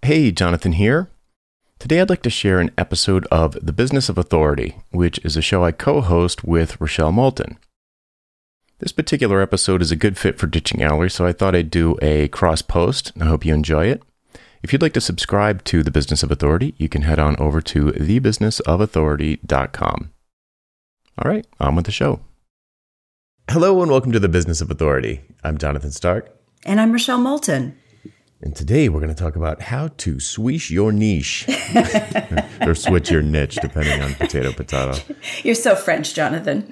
Hey, Jonathan here. Today I'd like to share an episode of The Business of Authority, which is a show I co-host with Rochelle Moulton. This particular episode is a good fit for Ditching Gallery, so I thought I'd do a cross-post, and I hope you enjoy it. If you'd like to subscribe to The Business of Authority, you can head on over to thebusinessofauthority.com. All right, on with the show. Hello and welcome to The Business of Authority. I'm Jonathan Stark. And I'm Rochelle Moulton. And today we're going to talk about how to swish your niche or switch your niche, depending on potato. You're so French, Jonathan.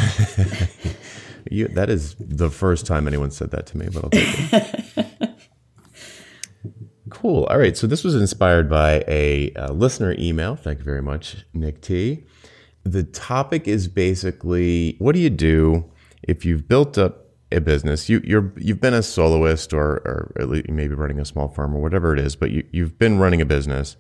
That is the first time anyone said that to me, but I'll take it. Cool. All right. So this was inspired by a listener email. Thank you very much, Nick T. The topic is basically, what do you do if you've built up a business? You've been a soloist or at least maybe running a small firm or whatever it is, but you've been running a business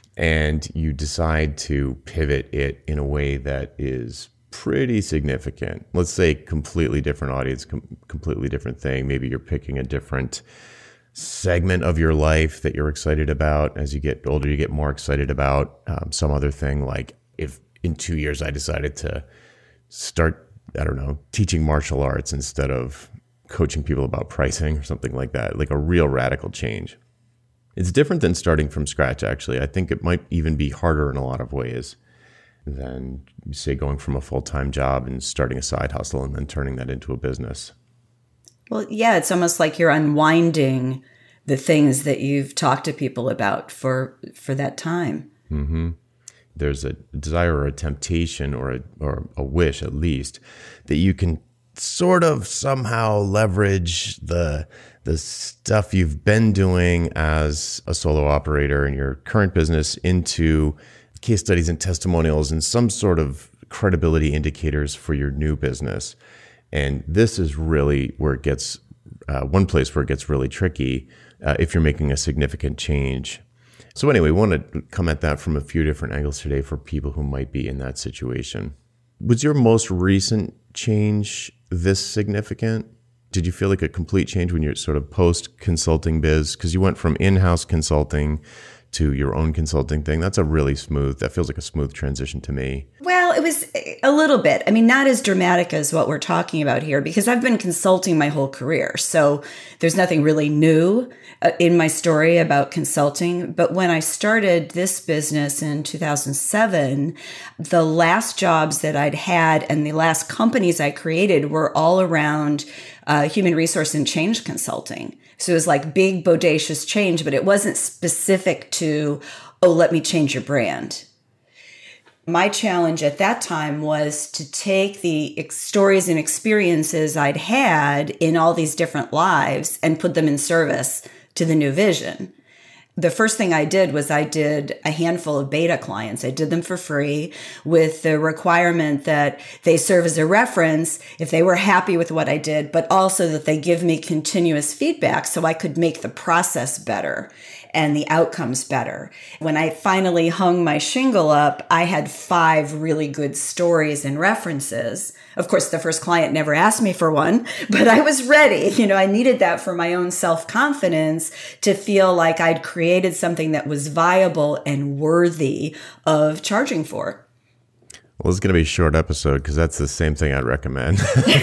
and you decide to pivot it in a way that is pretty significant. Let's say completely different audience, completely different thing. Maybe you're picking a different segment of your life that you're excited about. As you get older, you get more excited about some other thing. Like if in 2 years I decided to start, I don't know, teaching martial arts instead of coaching people about pricing or something like that, like a real radical change. It's different than starting from scratch, actually. I think it might even be harder in a lot of ways than, say, going from a full-time job and starting a side hustle and then turning that into a business. Well, yeah, it's almost like you're unwinding the things that you've talked to people about for that time. Mm-hmm. There's a desire or a temptation or a wish, at least, that you can sort of somehow leverage the stuff you've been doing as a solo operator in your current business into case studies and testimonials and some sort of credibility indicators for your new business. And this is really where it gets, one place where it gets really tricky if you're making a significant change. So anyway, we want to come at that from a few different angles today for people who might be in that situation. Was your most recent change this significant? Did you feel like a complete change when you're sort of post-consulting biz? Because you went from in-house consulting to your own consulting thing. That feels like a smooth transition to me. Well, it was a little bit. I mean, not as dramatic as what we're talking about here, because I've been consulting my whole career. So there's nothing really new in my story about consulting. But when I started this business in 2007, the last jobs that I'd had and the last companies I created were all around human resource and change consulting. So it was like big, bodacious change, but it wasn't specific to, oh, let me change your brand. My challenge at that time was to take the stories and experiences I'd had in all these different lives and put them in service to the new vision. The first thing I did was I did a handful of beta clients. I did them for free with the requirement that they serve as a reference if they were happy with what I did, but also that they give me continuous feedback so I could make the process better and the outcomes better. When I finally hung my shingle up, I had 5 really good stories and references. Of course, the first client never asked me for one, but I was ready. I needed that for my own self-confidence to feel like I'd created something that was viable and worthy of charging for. Well, it's going to be a short episode because that's the same thing I'd recommend.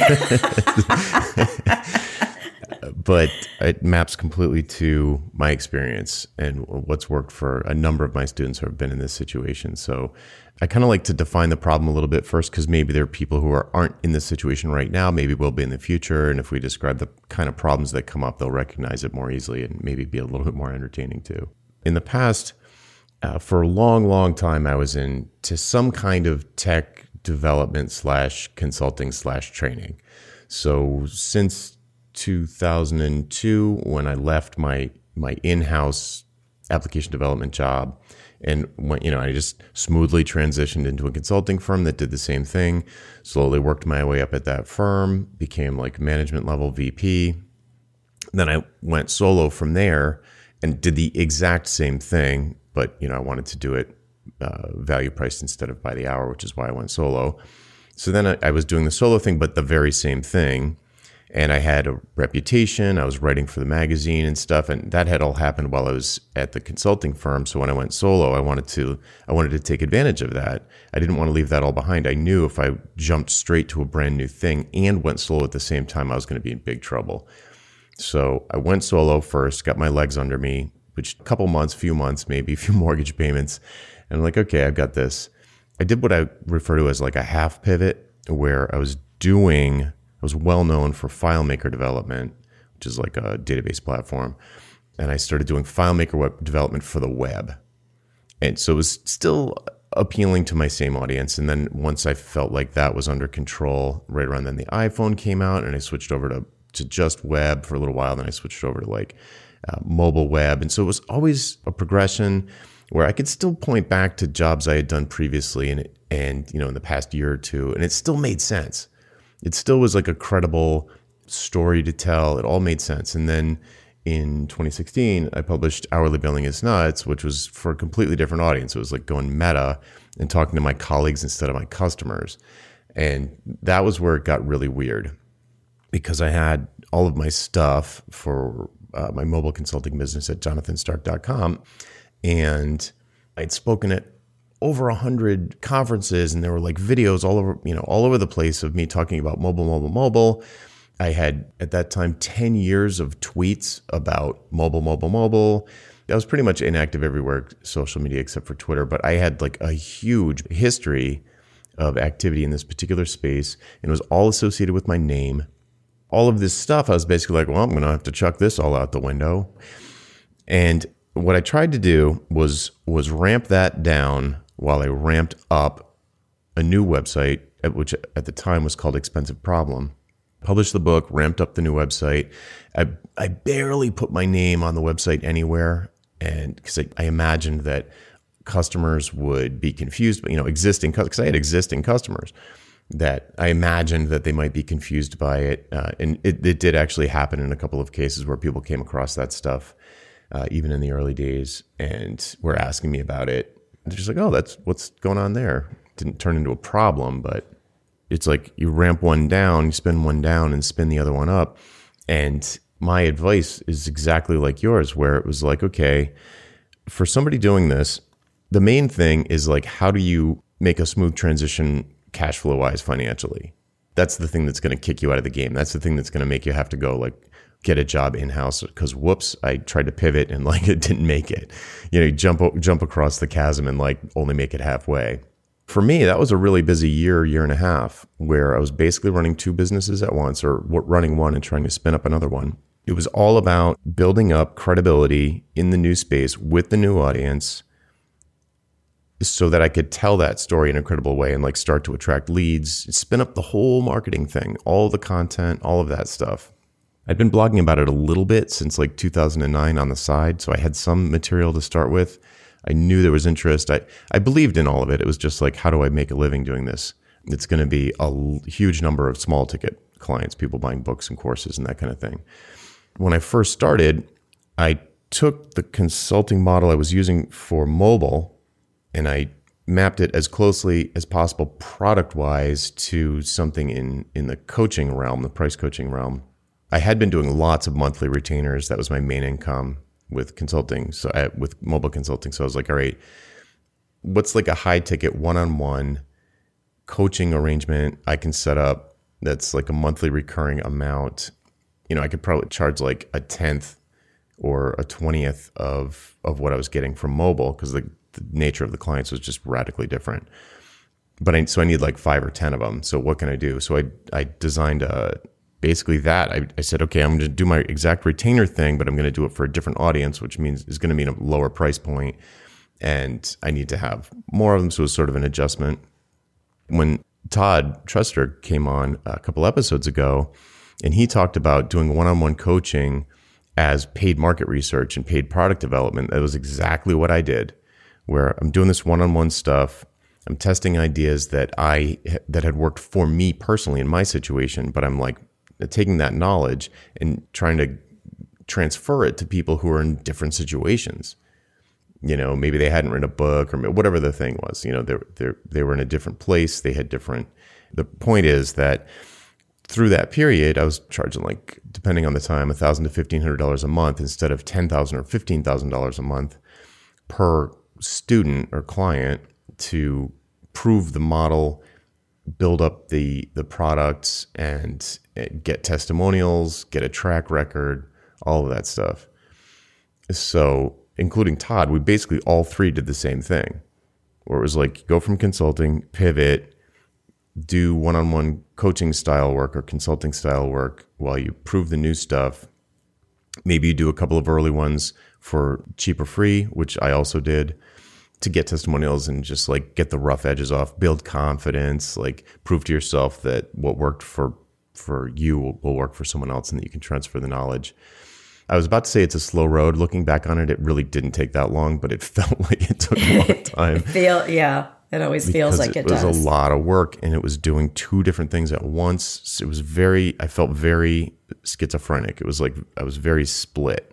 But it maps completely to my experience and what's worked for a number of my students who have been in this situation. So I kind of like to define the problem a little bit first, because maybe there are people who aren't in this situation right now, maybe will be in the future. And if we describe the kind of problems that come up, they'll recognize it more easily and maybe be a little bit more entertaining too. In the past, for a long, long time, I was into some kind of tech development / consulting / training. So since 2002, when I left my in-house application development job and I just smoothly transitioned into a consulting firm that did the same thing, slowly worked my way up at that firm, became like management level VP. Then I went solo from there and did the exact same thing, but I wanted to do it value priced instead of by the hour, which is why I went solo. So then I was doing the solo thing, but the very same thing. And I had a reputation. I was writing for the magazine and stuff, and that had all happened while I was at the consulting firm. So when I went solo, I wanted to take advantage of that. I didn't want to leave that all behind. I knew if I jumped straight to a brand new thing and went solo at the same time, I was going to be in big trouble. So I went solo first, got my legs under me, which a couple months, few months, maybe a few mortgage payments. And I'm like, okay, I've got this. I did what I refer to as like a half pivot, where I was well known for FileMaker development, which is like a database platform. And I started doing FileMaker web development for the web. And so it was still appealing to my same audience. And then once I felt like that was under control, right around then the iPhone came out, and I switched over to just web for a little while. Then I switched over to like mobile web. And so it was always a progression where I could still point back to jobs I had done previously and in the past year or two, and it still made sense. It still was like a credible story to tell. It all made sense. And then in 2016, I published Hourly Billing is Nuts, which was for a completely different audience. It was like going meta and talking to my colleagues instead of my customers. And that was where it got really weird, because I had all of my stuff for my mobile consulting business at jonathonstark.com. And I'd spoken at over 100 conferences, and there were like videos all over the place of me talking about mobile. I had at that time 10 years of tweets about mobile. I was pretty much inactive everywhere, social media except for Twitter, but I had like a huge history of activity in this particular space, and it was all associated with my name. All of this stuff, I was basically like, well, I'm going to have to chuck this all out the window. And what I tried to do was ramp that down while I ramped up a new website, which at the time was called Expensive Problem. Published the book, ramped up the new website. I barely put my name on the website anywhere, and because I imagined that customers would be confused, but because I had existing customers, that I imagined that they might be confused by it, and it did actually happen in a couple of cases where people came across that stuff, even in the early days, and were asking me about it. They're just like, oh, that's what's going on there. It didn't turn into a problem, but it's like you ramp one down, you spin one down and spin the other one up. And my advice is exactly like yours, where it was like, okay, for somebody doing this, the main thing is like, how do you make a smooth transition cash flow wise financially? That's the thing that's going to kick you out of the game. That's the thing that's going to make you have to go like get a job in-house, because whoops, I tried to pivot and like it didn't make it. You jump across the chasm and like only make it halfway. For me, that was a really busy year and a half, where I was basically running two businesses at once, or running one and trying to spin up another one. It was all about building up credibility in the new space with the new audience, so that I could tell that story in a credible way and like start to attract leads, spin up the whole marketing thing, all the content, all of that stuff. I'd been blogging about it a little bit since like 2009 on the side, so I had some material to start with. I knew there was interest. I believed in all of it. It was just like, how do I make a living doing this? It's going to be a huge number of small ticket clients, people buying books and courses and that kind of thing. When I first started, I took the consulting model I was using for mobile, and I mapped it as closely as possible product-wise to something in the coaching realm, the price coaching realm. I had been doing lots of monthly retainers. That was my main income with consulting, with mobile consulting. So I was like, all right, what's like a high ticket one-on-one coaching arrangement I can set up that's like a monthly recurring amount? I could probably charge like a 10th or a 20th of what I was getting from mobile, because the nature of the clients was just radically different. But so I need like 5 or 10 of them. So what can I do? So I designed basically that. I said, okay, I'm going to do my exact retainer thing, but I'm going to do it for a different audience, which is going to mean a lower price point, and I need to have more of them. So it was sort of an adjustment. When Todd Truster came on a couple episodes ago, and he talked about doing one-on-one coaching as paid market research and paid product development, that was exactly what I did, where I'm doing this one-on-one stuff. I'm testing ideas that had worked for me personally in my situation, but I'm like taking that knowledge and trying to transfer it to people who are in different situations. Maybe they hadn't written a book, or whatever the thing was. They were in a different place. They had different. The point is that through that period, I was charging like, depending on the time, $1,000 to $1,500 a month instead of $10,000 or $15,000 a month per student or client to prove the model, build up the products, and get testimonials, get a track record, all of that stuff. So, including Todd, we basically all three did the same thing, where it was like, go from consulting, pivot, do one-on-one coaching style work or consulting style work while you prove the new stuff. Maybe you do a couple of early ones for cheap or free, which I also did, to get testimonials and just like get the rough edges off, build confidence, like prove to yourself that what worked for you will work for someone else and that you can transfer the knowledge. I was about to say it's a slow road. Looking back on it, it really didn't take that long, but it felt like it took a long time. It always feels like it does. It was a lot of work, and it was doing two different things at once. It was I felt very schizophrenic. It was like I was very split.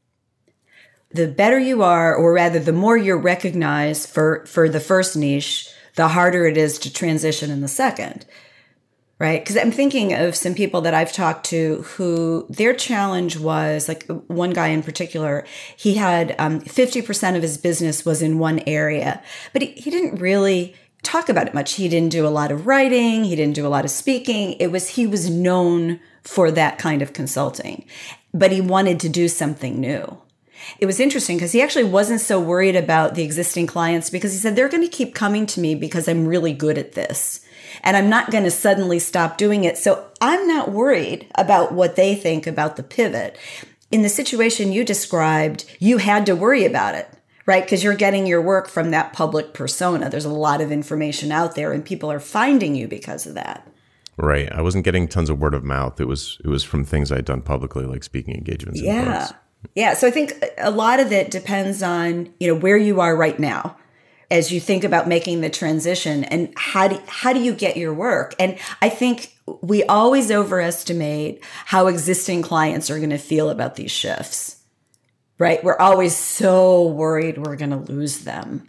The better you are, or rather the more you're recognized for the first niche, the harder it is to transition in the second. Right? Because I'm thinking of some people that I've talked to who their challenge was, like one guy in particular, he had 50% of his business was in one area, but he didn't really talk about it much. He didn't do a lot of writing. He didn't do a lot of speaking. He was known for that kind of consulting, but he wanted to do something new. It was interesting because he actually wasn't so worried about the existing clients because he said, they're going to keep coming to me because I'm really good at this. And I'm not going to suddenly stop doing it. So I'm not worried about what they think about the pivot. In the situation you described, you had to worry about it, right? Because you're getting your work from that public persona. There's a lot of information out there and people are finding you because of that. Right. I wasn't getting tons of word of mouth. It was from things I'd done publicly, like speaking engagements. Yeah. So I think a lot of it depends on, where you are right now, as you think about making the transition and how do you get your work? And I think we always overestimate how existing clients are going to feel about these shifts, right? We're always so worried we're going to lose them.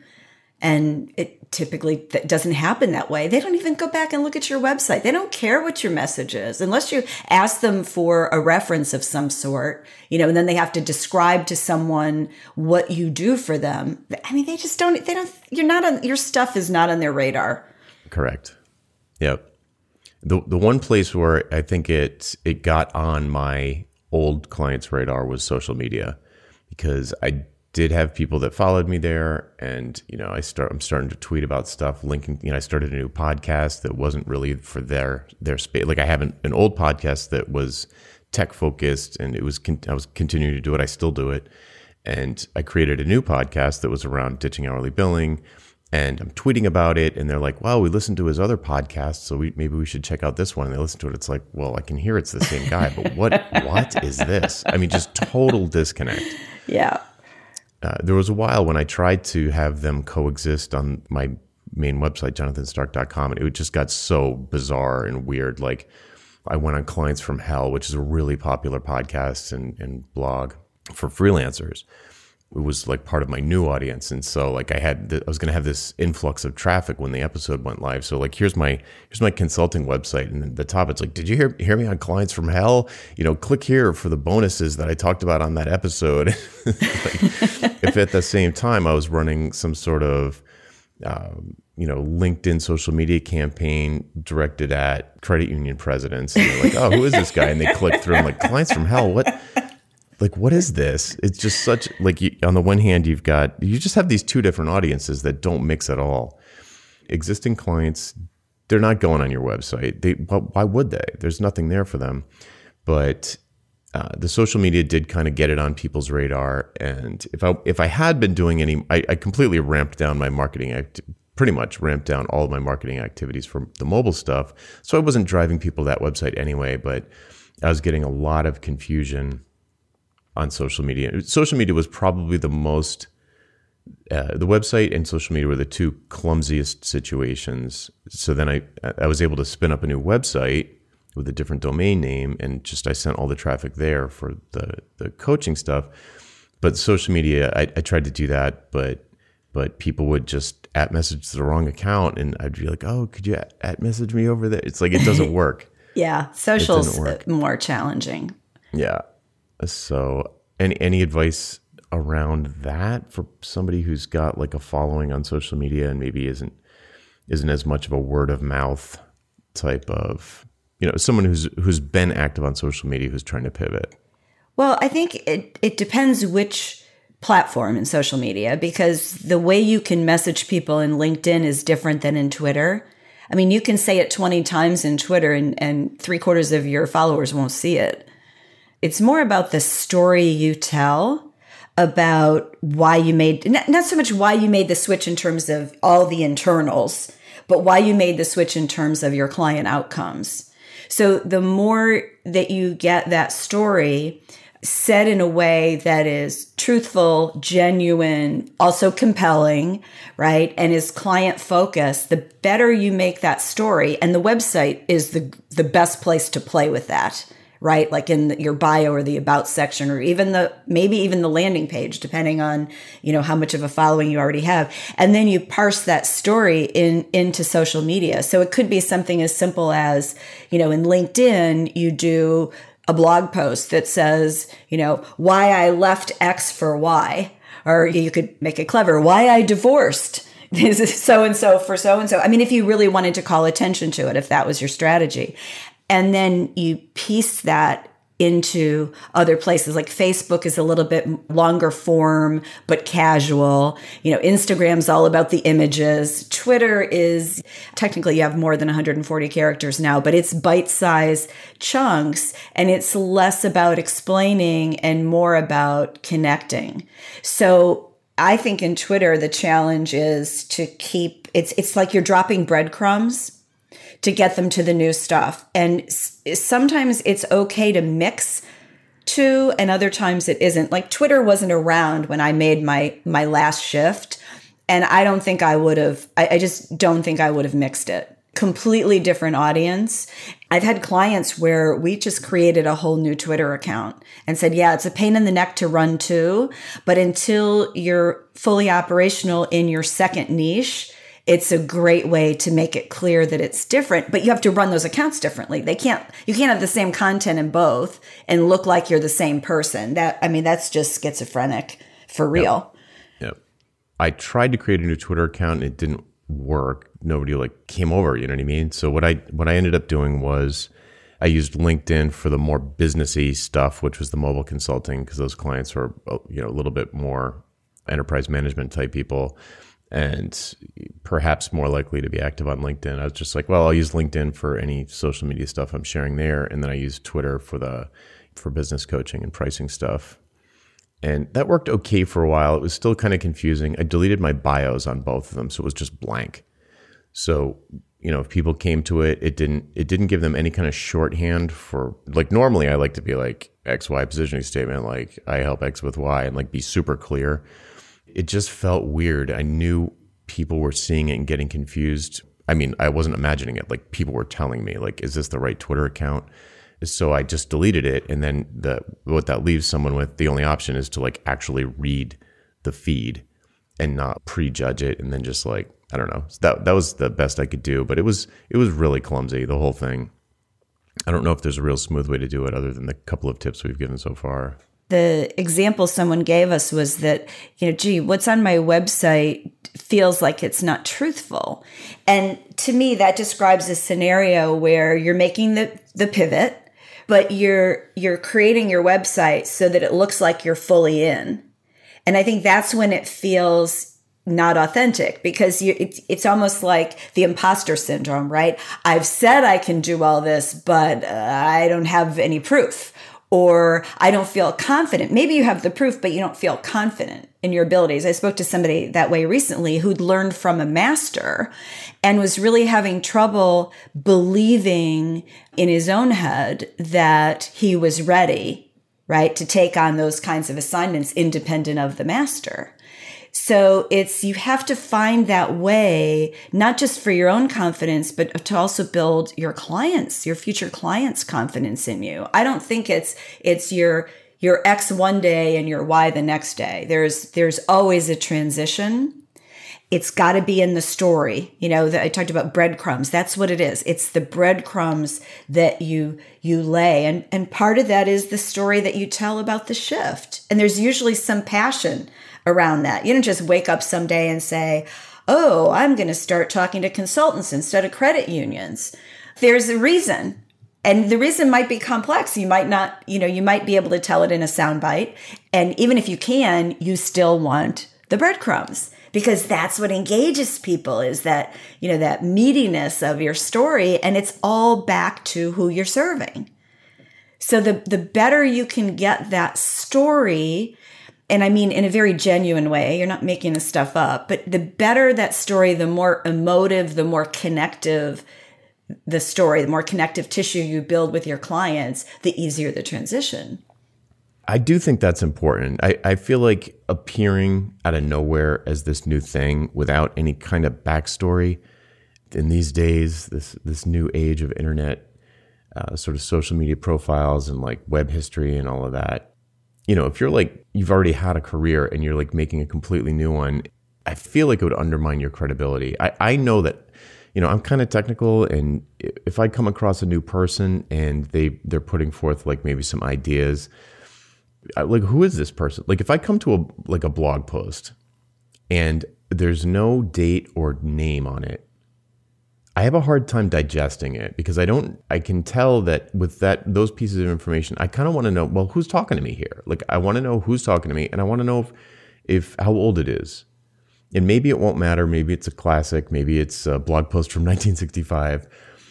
And it typically doesn't happen that way. They don't even go back and look at your website. They don't care what your message is unless you ask them for a reference of some sort, and then they have to describe to someone what you do for them. I mean, they don't, your stuff is not on their radar. Correct. Yep. The one place where I think it got on my old clients' radar was social media, because I did have people that followed me there, and I'm starting to tweet about stuff, linking. I started a new podcast that wasn't really for their space. Like I have an old podcast that was tech focused, and I was continuing to do it. I still do it, and I created a new podcast that was around ditching hourly billing, and I'm tweeting about it, and they're like, "Wow, we listened to his other podcast, so maybe we should check out this one." And they listen to it. It's like, well, I can hear it's the same guy, but what is this? I mean, just total disconnect. Yeah. There was a while when I tried to have them coexist on my main website, jonathonstark.com, and it just got so bizarre and weird. Like I went on Clients from Hell, which is a really popular podcast and blog for freelancers. It was like part of my new audience. And so like I was going to have this influx of traffic when the episode went live. So like, here's my consulting website. And at the top, it's like, did you hear me on Clients from Hell? Click here for the bonuses that I talked about on that episode. If at the same time I was running some sort of, LinkedIn social media campaign directed at credit union presidents, and they're like, oh, who is this guy? And they click through, I'm like, Clients from Hell, what? Like, what is this? It's just such, like, on the one hand, you just have these two different audiences that don't mix at all. Existing clients, they're not going on your website. Why would they? There's nothing there for them. But the social media did kind of get it on people's radar. And if I had been doing I completely ramped down my marketing pretty much ramped down all of my marketing activities for the mobile stuff. So I wasn't driving people to that website anyway, but I was getting a lot of confusion on social media. Social media was probably the most, the website and social media were the two clumsiest situations. So then I was able to spin up a new website with a different domain name, and I sent all the traffic there for the coaching stuff. But social media, I tried to do that, but people would just @message the wrong account, and I'd be like, oh, could you @message me over there? It's like, it doesn't work. Yeah, It social's didn't work. more challenging. Yeah. So, any advice around that for somebody who's got like a following on social media and maybe isn't as much of a word of mouth type of, someone who's been active on social media who's trying to pivot? Well, I think it depends which platform in social media, because the way you can message people in LinkedIn is different than in Twitter. I mean, you can say it 20 times in Twitter and 3/4 of your followers won't see it. It's more about the story you tell about why you made, not so much why you made the switch in terms of all the internals, but why you made the switch in terms of your client outcomes. So the more that you get that story said in a way that is truthful, genuine, also compelling, right? And is client focused, the better you make that story. And the website is the best place to play with that, right? Like in your bio or the about section, or even maybe even the landing page, depending on, how much of a following you already have. And then you parse that story into social media. So it could be something as simple as, in LinkedIn, you do a blog post that says, why I left X for Y, or you could make it clever, why I divorced this is so-and-so for so-and-so. I mean, if you really wanted to call attention to it, if that was your strategy. And then you piece that into other places. Like Facebook is a little bit longer form, but casual. Instagram's all about the images. Twitter is technically you have more than 140 characters now, but it's bite-sized chunks, and it's less about explaining and more about connecting. So I think in Twitter, the challenge is to keep, it's like you're dropping breadcrumbs to get them to the new stuff. And sometimes it's okay to mix two, and other times it isn't. Like Twitter wasn't around when I made my last shift. And I don't think I would have, I just don't think I would have mixed it. Completely different audience. I've had clients where we just created a whole new Twitter account and said, yeah, it's a pain in the neck to run too, but until you're fully operational in your second niche, it's a great way to make it clear that it's different, but you have to run those accounts differently. You can't have the same content in both and look like you're the same person. That's just schizophrenic for real. Yep. I tried to create a new Twitter account and it didn't work. Nobody came over, you know what I mean? So what I ended up doing was I used LinkedIn for the more businessy stuff, which was the mobile consulting, because those clients were, a little bit more enterprise management type people, and perhaps more likely to be active on LinkedIn. I was just like, well, I'll use LinkedIn for any social media stuff I'm sharing there. And then I use Twitter for business coaching and pricing stuff. And that worked okay for a while. It was still kind of confusing. I deleted my bios on both of them, so it was just blank. So, if people came to it, it didn't give them any kind of shorthand for, like, normally I like to be like XY positioning statement, like I help X with Y, and like be super clear. It just felt weird. I knew people were seeing it and getting confused. I mean, I wasn't imagining it. Like, people were telling me, like, is this the right Twitter account? So I just deleted it. And then what that leaves someone with, the only option is to like actually read the feed and not prejudge it. And then just like, I don't know. So that was the best I could do, but it was really clumsy, the whole thing. I don't know if there's a real smooth way to do it other than the couple of tips we've given so far. The example someone gave us was that, what's on my website feels like it's not truthful. And to me, that describes a scenario where you're making the pivot, but you're creating your website so that it looks like you're fully in. And I think that's when it feels not authentic, because it's almost like the imposter syndrome, right? I've said I can do all this, but I don't have any proof. Or I don't feel confident. Maybe you have the proof, but you don't feel confident in your abilities. I spoke to somebody that way recently who'd learned from a master and was really having trouble believing in his own head that he was ready, right, to take on those kinds of assignments independent of the master. So you have to find that way, not just for your own confidence, but to also build your future clients' confidence in you. I don't think it's your X one day and your Y the next day. There's always a transition. It's got to be in the story. I talked about breadcrumbs. That's what it is. It's the breadcrumbs that you lay. And part of that is the story that you tell about the shift. And there's usually some passion around that. You don't just wake up someday and say, oh, I'm going to start talking to consultants instead of credit unions. There's a reason. And the reason might be complex. You might not, you might be able to tell it in a soundbite. And even if you can, you still want the breadcrumbs, because that's what engages people, is that, that meatiness of your story. And it's all back to who you're serving. So the better you can get that story, and I mean in a very genuine way, you're not making this stuff up, but the better that story, the more emotive, the more connective the story, the more connective tissue you build with your clients, the easier the transition. I do think that's important. I feel like appearing out of nowhere as this new thing without any kind of backstory in these days, this new age of internet, sort of social media profiles and like web history and all of that. If you're like, you've already had a career and you're like making a completely new one, I feel like it would undermine your credibility. I know that, I'm kind of technical, and if I come across a new person and they're putting forth like maybe some ideas, like, who is this person? Like, if I come to a blog post and there's no date or name on it, I have a hard time digesting it, because I can tell that with those pieces of information, I kind of want to know, well, who's talking to me here? Like, I want to know who's talking to me, and I want to know if how old it is. And maybe it won't matter. Maybe it's a classic. Maybe it's a blog post from 1965.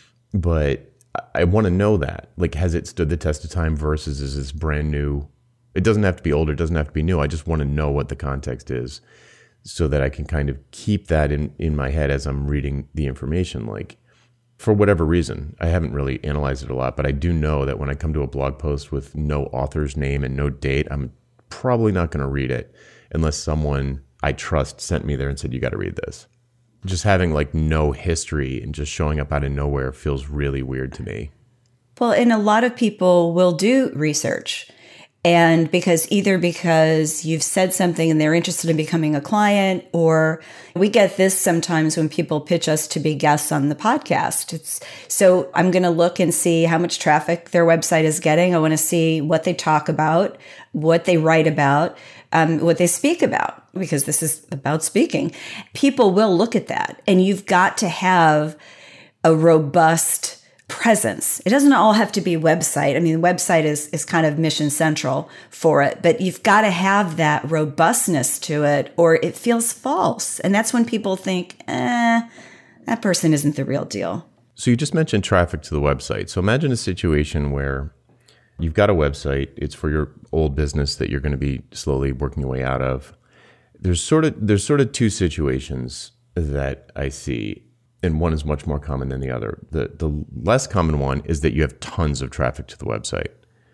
But I want to know that. Like, has it stood the test of time versus is this brand new? It doesn't have to be old. It doesn't have to be new. I just want to know what the context is, so that I can kind of keep that in my head as I'm reading the information. Like, for whatever reason, I haven't really analyzed it a lot, but I do know that when I come to a blog post with no author's name and no date, I'm probably not going to read it unless someone I trust sent me there and said, you got to read this. Just having like no history and just showing up out of nowhere feels really weird to me. Well, and a lot of people will do research. And because you've said something and they're interested in becoming a client, or we get this sometimes when people pitch us to be guests on the podcast. So I'm going to look and see how much traffic their website is getting. I want to see what they talk about, what they write about, what they speak about, because this is about speaking. People will look at that, and you've got to have a robust presence. It doesn't all have to be website. I mean, website is kind of mission central for it, but you've got to have that robustness to it, or it feels false. And that's when people think, that person isn't the real deal. So you just mentioned traffic to the website. So imagine a situation where you've got a website. It's for your old business that you're going to be slowly working your way out of. There's sort of two situations that I see, and one is much more common than the other. The less common one is that you have tons of traffic to the website.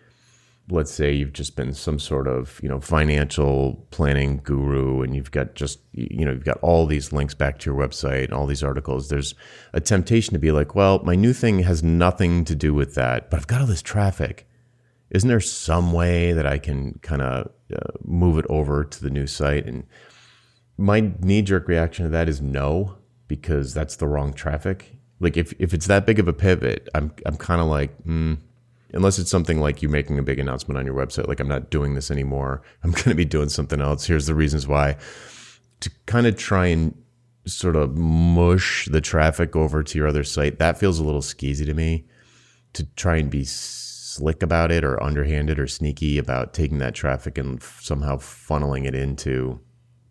Let's say you've just been some sort of, financial planning guru, and you've got you've got all these links back to your website and all these articles. There's a temptation to be like, well, my new thing has nothing to do with that, but I've got all this traffic. Isn't there some way that I can kind of move it over to the new site? And my knee-jerk reaction to that is no, because that's the wrong traffic. Like, if it's that big of a pivot, I'm kind of like, unless it's something like you making a big announcement on your website, like, I'm not doing this anymore, I'm going to be doing something else. Here's the reasons why. To kind of try and sort of mush the traffic over to your other site, that feels a little skeezy to me. To try and be slick about it, or underhanded or sneaky about taking that traffic and somehow funneling it into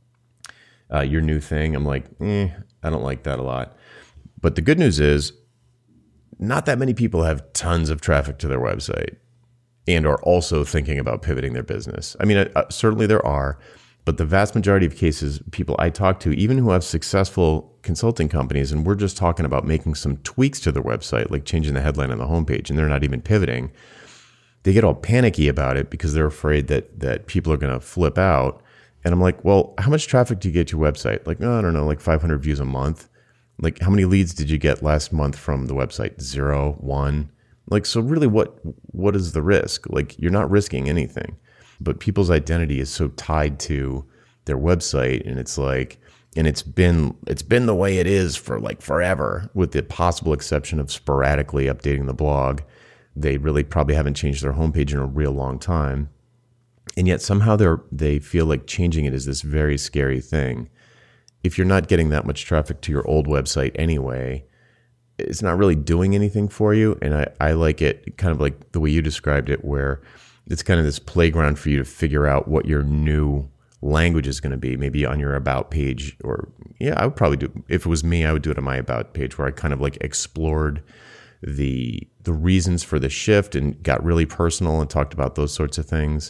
your new thing, I'm like, I don't like that a lot. But the good news is, not that many people have tons of traffic to their website and are also thinking about pivoting their business. I mean, certainly there are, but the vast majority of cases, people I talk to, even who have successful consulting companies, and we're just talking about making some tweaks to their website, like changing the headline on the homepage, and they're not even pivoting, they get all panicky about it because they're afraid that people are going to flip out. And I'm like, well, how much traffic do you get to your website? Like, I don't know, like 500 views a month. Like, how many leads did you get last month from the website? 0, 1. Like, so really what is the risk? Like, you're not risking anything, but people's identity is so tied to their website, and it's like, and it's been the way it is for like forever, with the possible exception of sporadically updating the blog. They really probably haven't changed their homepage in a real long time. And yet somehow they feel like changing it is this very scary thing. If you're not getting that much traffic to your old website anyway, it's not really doing anything for you. And I like it kind of like the way you described it, where it's kind of this playground for you to figure out what your new language is going to be, maybe on your about page. Or I would probably do, if it was me, I would do it on my about page, where I kind of like explored the reasons for the shift and got really personal and talked about those sorts of things.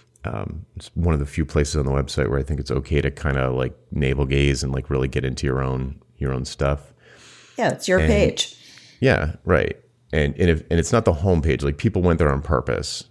It's one of the few places on the website where I think it's okay to kind of like navel gaze and like really get into your own stuff. Yeah, it's your page. Yeah, right. And it's not the homepage. Like, people went there on purpose.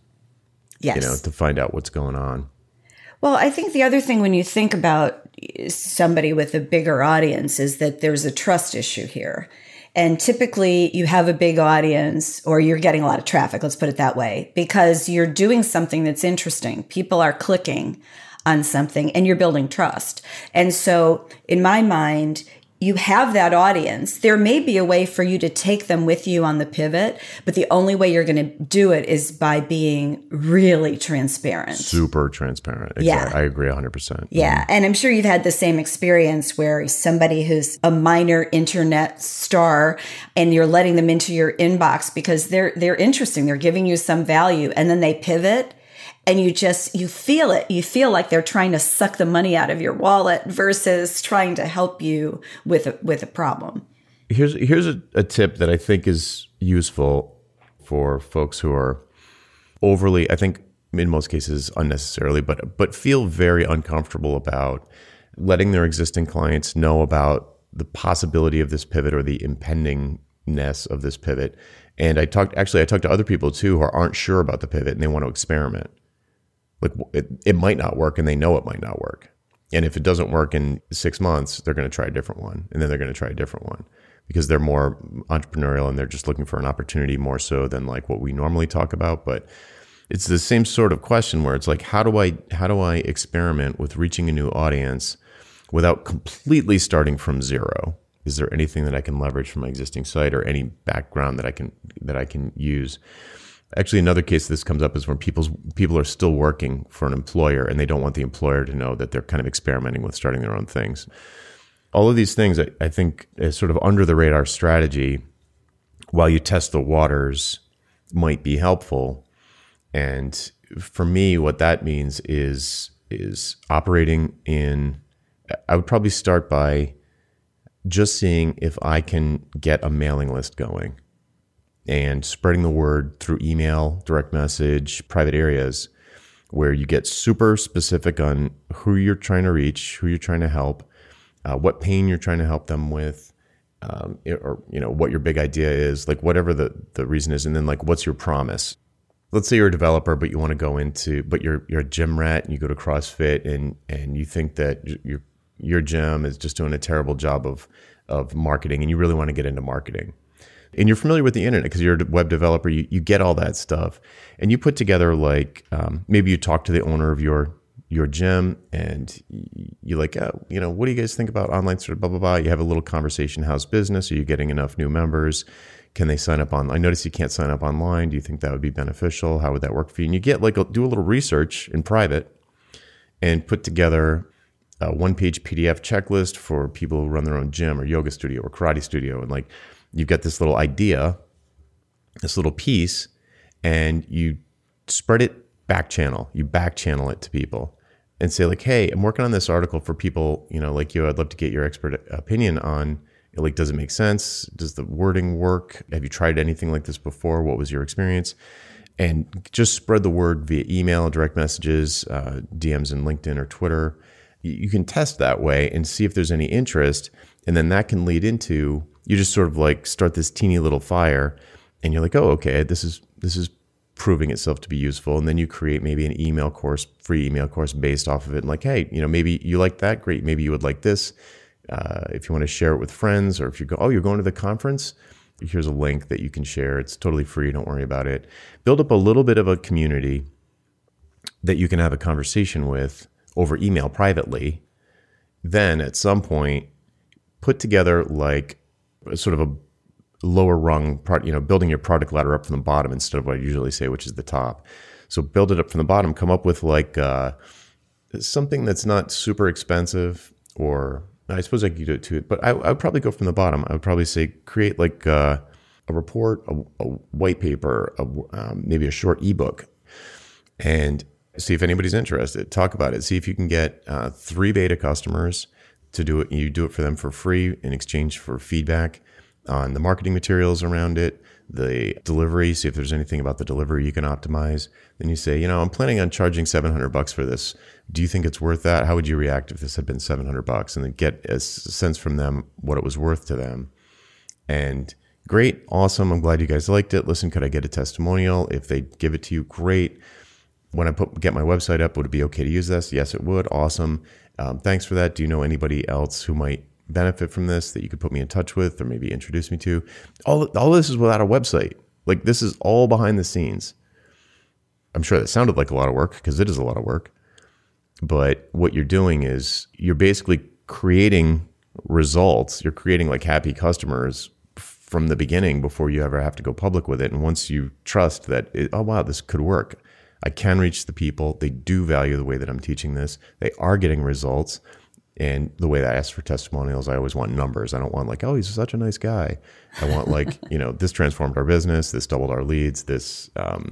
Yes. To find out what's going on. Well, I think the other thing when you think about somebody with a bigger audience is that there's a trust issue here. And typically you have a big audience, or you're getting a lot of traffic, let's put it that way, because you're doing something that's interesting. People are clicking on something and you're building trust. And so in my mind, you have that audience. There may be a way for you to take them with you on the pivot, but the only way you're going to do it is by being really transparent. Super transparent. Exactly. Yeah. I agree 100%. Yeah. And I'm sure you've had the same experience where somebody who's a minor internet star and you're letting them into your inbox because they're interesting. They're giving you some value, and then they pivot. And you feel it. You feel like they're trying to suck the money out of your wallet versus trying to help you with a problem. Here's a tip that I think is useful for folks who are overly, I think in most cases unnecessarily, but feel very uncomfortable about letting their existing clients know about the possibility of this pivot or the impendingness of this pivot. And I talked to other people too who aren't sure about the pivot and they want to experiment. Like, it might not work, and they know it might not work. And if it doesn't work in 6 months, they're going to try a different one. And then they're going to try a different one, because they're more entrepreneurial and they're just looking for an opportunity more so than like what we normally talk about. But it's the same sort of question where it's like, how do I experiment with reaching a new audience without completely starting from zero? Is there anything that I can leverage from my existing site, or any background that I can use? Actually, another case this comes up is when people are still working for an employer and they don't want the employer to know that they're kind of experimenting with starting their own things. All of these things, I think, is sort of under the radar strategy while you test the waters might be helpful. And for me, what that means is operating in, I would probably start by just seeing if I can get a mailing list going and spreading the word through email, direct message, private areas, where you get super specific on who you're trying to reach, who you're trying to help, what pain you're trying to help them with, or what your big idea is, like whatever the reason is, and then like what's your promise. Let's say you're a developer, but you want to go into, but you're a gym rat and you go to CrossFit and you think that your gym is just doing a terrible job of marketing, and you really want to get into marketing. And you're familiar with the internet because you're a web developer. You get all that stuff, and you put together like maybe you talk to the owner of your gym, and you're like, what do you guys think about online sort of blah blah blah. You have a little conversation. How's business? Are you getting enough new members? Can they sign up on? I notice you can't sign up online. Do you think that would be beneficial? How would that work for you? And you get do a little research in private, and put together a one-page PDF checklist for people who run their own gym or yoga studio or karate studio, and like. You've got this little idea, this little piece, and you spread it back channel. You back channel it to people and say like, hey, I'm working on this article for people, like you. I'd love to get your expert opinion on, like, does it make sense? Does the wording work? Have you tried anything like this before? What was your experience? And just spread the word via email, direct messages, DMs in LinkedIn or Twitter. You can test that way and see if there's any interest. And then that can lead into, you just sort of like start this teeny little fire, and you're like, oh, okay, this is proving itself to be useful. And then you create maybe an email course, free email course based off of it. And like, hey, maybe you like that. Great. Maybe you would like this. If you want to share it with friends, or if you go, you're going to the conference, here's a link that you can share. It's totally free. Don't worry about it. Build up a little bit of a community that you can have a conversation with over email privately, then at some point put together like a sort of a lower rung part, building your product ladder up from the bottom instead of what I usually say, which is the top. So build it up from the bottom, come up with like something that's not super expensive, or I suppose I could do it too, but I would probably go from the bottom. I would probably say create like a report, a white paper, maybe a short ebook, and see if anybody's interested. Talk about it. See if you can get 3 beta customers to do it. You do it for them for free in exchange for feedback on the marketing materials around it, the delivery. See if there's anything about the delivery you can optimize. Then you say, I'm planning on charging $700 for this. Do you think it's worth that? How would you react if this had been $700? And then get a sense from them what it was worth to them. And great, awesome. I'm glad you guys liked it. Listen, could I get a testimonial? If they give it to you, great. When I get my website up, would it be okay to use this? Yes, it would. Awesome. Thanks for that. Do you know anybody else who might benefit from this that you could put me in touch with or maybe introduce me to? All this is without a website. Like, this is all behind the scenes. I'm sure that sounded like a lot of work, because it is a lot of work. But what you're doing is you're basically creating results. You're creating like happy customers from the beginning before you ever have to go public with it. And once you trust that, oh, wow, this could work. I can reach the people. They do value the way that I'm teaching this. They are getting results. And the way that I ask for testimonials, I always want numbers. I don't want like, oh, he's such a nice guy. I want like, this transformed our business. This doubled our leads. This,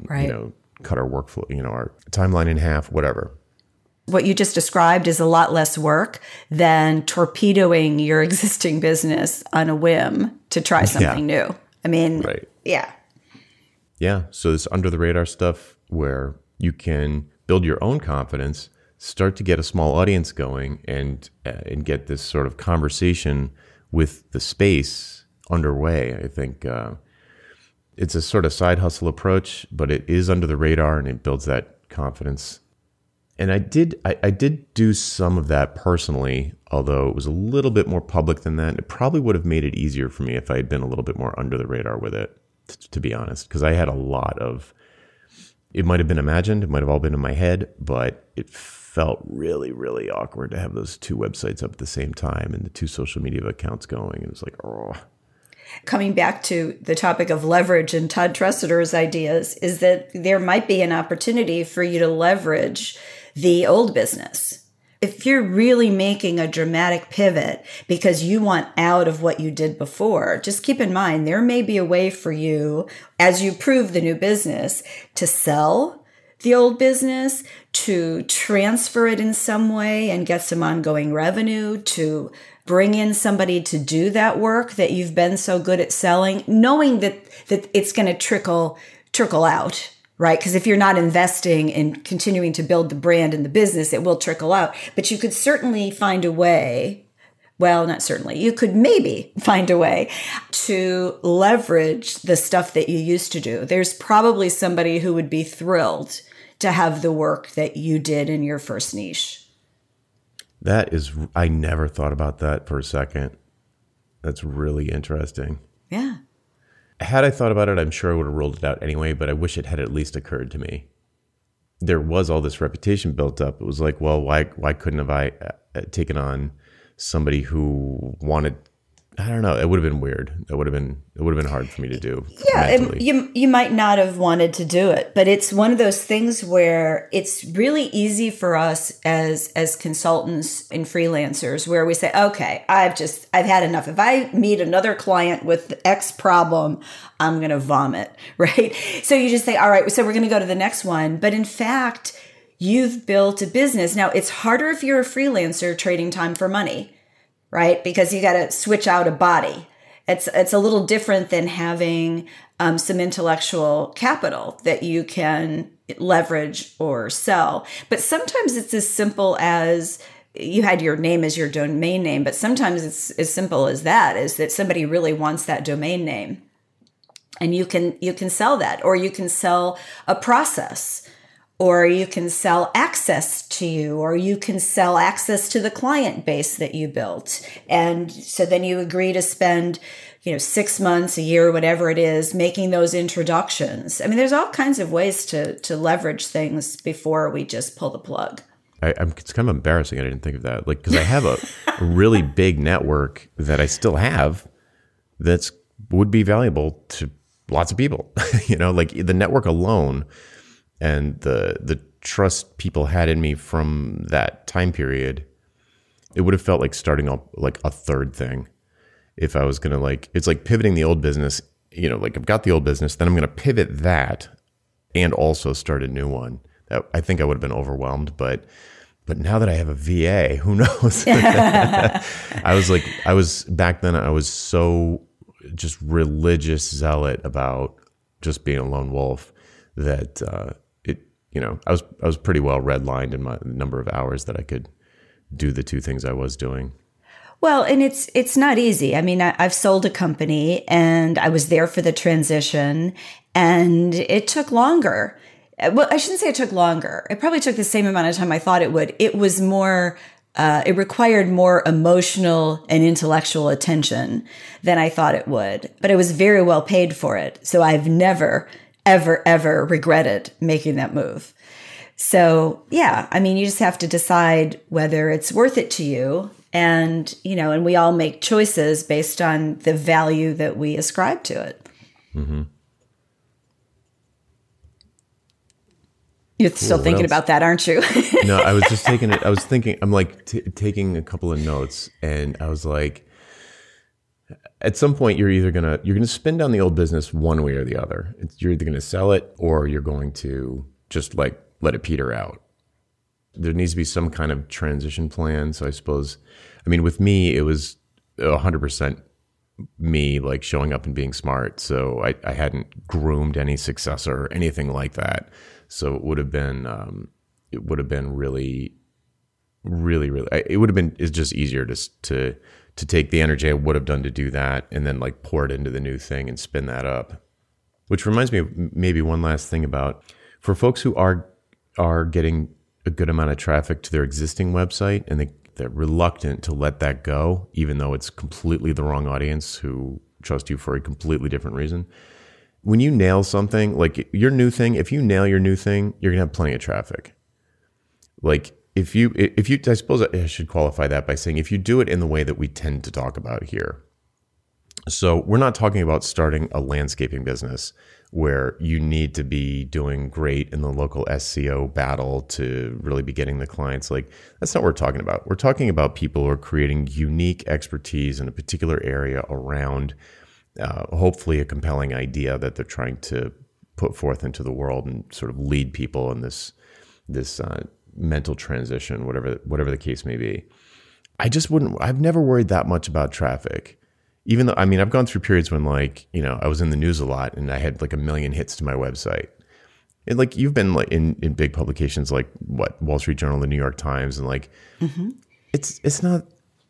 cut our workflow, our timeline in half, whatever. What you just described is a lot less work than torpedoing your existing business on a whim to try something new. I mean, right. Yeah. Yeah. So this under the radar stuff where you can build your own confidence, start to get a small audience going, and get this sort of conversation with the space underway. I think it's a sort of side hustle approach, but it is under the radar and it builds that confidence. And I did do some of that personally, although it was a little bit more public than that. It probably would have made it easier for me if I had been a little bit more under the radar with it, to be honest, because I had a lot of, it might have been imagined, it might have all been in my head, but it felt really, really awkward to have those 2 websites up at the same time and the 2 social media accounts going. It was like, oh. Coming back to the topic of leverage and Todd Tressiter's ideas, is that there might be an opportunity for you to leverage the old business. If you're really making a dramatic pivot because you want out of what you did before, just keep in mind, there may be a way for you, as you prove the new business, to sell the old business, to transfer it in some way and get some ongoing revenue, to bring in somebody to do that work that you've been so good at selling, knowing that it's going to trickle out. Right? Because if you're not investing in continuing to build the brand and the business, it will trickle out. But you could certainly find a way, well, not certainly, you could maybe find a way to leverage the stuff that you used to do. There's probably somebody who would be thrilled to have the work that you did in your first niche. I never thought about that for a second. That's really interesting. Yeah. Had I thought about it, I'm sure I would have ruled it out anyway, but I wish it had at least occurred to me. There was all this reputation built up. It was like, well, why couldn't have I taken on somebody who wanted, I don't know, it would have been weird. It would have been hard for me to do. Yeah, you might not have wanted to do it, but it's one of those things where it's really easy for us as consultants and freelancers, where we say, okay, I've had enough. If I meet another client with X problem, I'm going to vomit, right? So you just say, all right, so we're going to go to the next one. But in fact, you've built a business. Now, it's harder if you're a freelancer trading time for money, right? Because you got to switch out a body. It's a little different than having some intellectual capital that you can leverage or sell. But sometimes it's as simple as you had your name as your domain name, but sometimes it's as simple as that, is that somebody really wants that domain name. And you can sell that, or you can sell a process, or you can sell access to you, or you can sell access to the client base that you built. And so then you agree to spend, 6 months, a year, whatever it is, making those introductions. I mean, there's all kinds of ways to leverage things before we just pull the plug. It's kind of embarrassing. I didn't think of that. Like, because I have a really big network that I still have that's would be valuable to lots of people. Like the network alone and the trust people had in me from that time period, it would have felt like starting up like a third thing. If I was gonna it's like pivoting the old business. Like I've got the old business, then I'm gonna pivot that and also start a new one. I think I would have been overwhelmed, but now that I have a VA, who knows? I was back then, I was so just religious zealot about just being a lone wolf that I was pretty well redlined in my number of hours that I could do the two things I was doing. Well, and it's not easy. I mean, I've sold a company and I was there for the transition, and it took longer. Well, I shouldn't say it took longer. It probably took the same amount of time I thought it would. It was more, it required more emotional and intellectual attention than I thought it would, but I was very well paid for it. So I've never, ever, ever regretted making that move. So yeah, I mean, you just have to decide whether it's worth it to you. And, and we all make choices based on the value that we ascribe to it. Mm-hmm. You're still thinking about that, aren't you? No, I was just taking it. I was thinking, I'm like taking a couple of notes, and I was like, at some point you're going to spin down the old business one way or the other. You're either going to sell it or you're going to just like let it peter out. There needs to be some kind of transition plan. So I suppose, with me, it was 100% me like showing up and being smart. So I hadn't groomed any successor or anything like that. So it would have been really, really, really, it's just easier to take the energy I would have done to do that and then like pour it into the new thing and spin that up. Which reminds me of maybe one last thing about, for folks who are getting a good amount of traffic to their existing website and they're reluctant to let that go, even though it's completely the wrong audience who trust you for a completely different reason. When you nail something, like your new thing, if you nail your new thing, you're going to have plenty of traffic. Like if you, I suppose I should qualify that by saying, if you do it in the way that we tend to talk about here. So we're not talking about starting a landscaping business where you need to be doing great in the local SEO battle to really be getting the clients. Like that's not what we're talking about. We're talking about people who are creating unique expertise in a particular area around hopefully a compelling idea that they're trying to put forth into the world and sort of lead people in this mental transition, whatever the case may be. I've never worried that much about traffic. Even though, I've gone through periods when I was in the news a lot and I had like 1 million hits to my website. And like you've been like in big publications like Wall Street Journal, the New York Times, and like mm-hmm. it's not,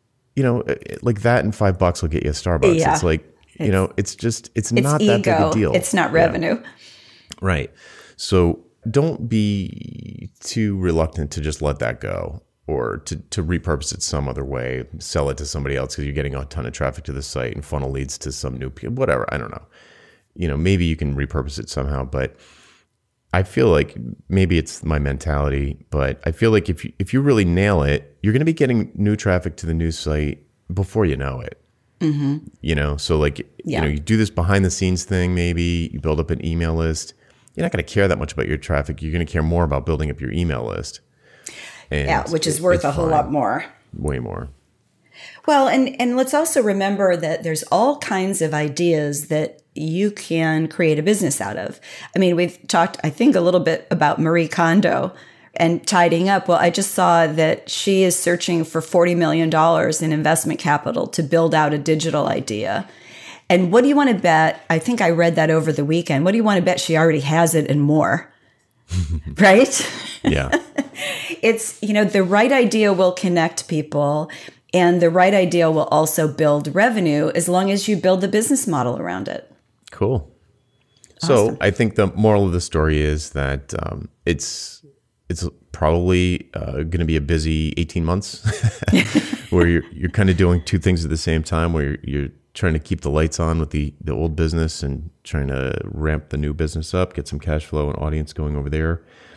like that and $5 will get you a Starbucks. Yeah. It's like, it's not ego. That big a deal. It's not revenue. Yeah. Right. So don't be too reluctant to just let that go. Or to repurpose it some other way, sell it to somebody else because you're getting a ton of traffic to the site and funnel leads to some new people, whatever, I don't know. Maybe you can repurpose it somehow, but I feel like maybe it's my mentality, but I feel like if you really nail it, you're going to be getting new traffic to the new site before you know it. Mm-hmm. So like, you do this behind the scenes thing, maybe you build up an email list. You're not going to care that much about your traffic. You're going to care more about building up your email list. And which is worth a whole lot more. Way more. Well, and let's also remember that there's all kinds of ideas that you can create a business out of. We've talked, I think, a little bit about Marie Kondo and tidying up. Well, I just saw that she is searching for $40 million in investment capital to build out a digital idea. And what do you want to bet? I think I read that over the weekend. What do you want to bet she already has it and more? Right? Yeah. It's, the right idea will connect people and the right idea will also build revenue as long as you build the business model around it. Cool. Awesome. So I think the moral of the story is that it's probably going to be a busy 18 months where you're kind of doing two things at the same time, where you're trying to keep the lights on with the old business and trying to ramp the new business up, get some cash flow and audience going over there.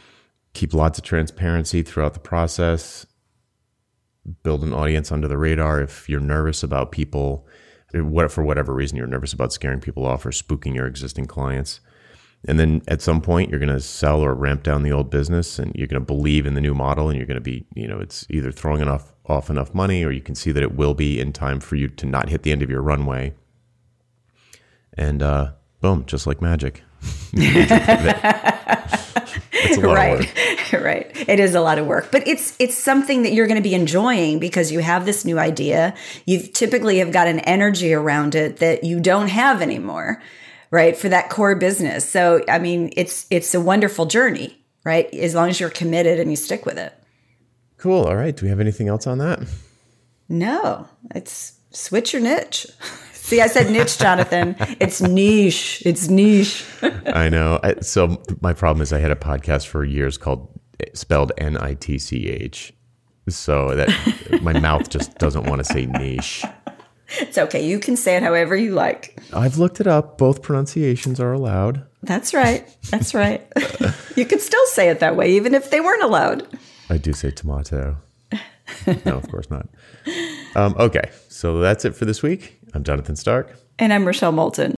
keep lots of transparency throughout the process, build an audience under the radar. If you're nervous about people, for whatever reason, you're nervous about scaring people off or spooking your existing clients. And then at some point, you're going to sell or ramp down the old business, and you're going to believe in the new model, and you're going to be, it's either throwing off enough money, or you can see that it will be in time for you to not hit the end of your runway. And boom, just like magic. It's a lot of work. Right. It is a lot of work, but it's something that you're going to be enjoying because you have this new idea. You typically have got an energy around it that you don't have anymore, right? For that core business. So, I mean, it's a wonderful journey, right? As long as you're committed and you stick with it. Cool. All right. Do we have anything else on that? No, it's switch your niche. See, I said niche, Jonathan. It's niche. It's niche. I know. So my problem is I had a podcast for years spelled NITCH. So that my mouth just doesn't want to say niche. It's okay. You can say it however you like. I've looked it up. Both pronunciations are allowed. That's right. That's right. You could still say it that way, even if they weren't allowed. I do say tomato. No, of course not. Okay. So that's it for this week. I'm Jonathan Stark. And I'm Rochelle Moulton.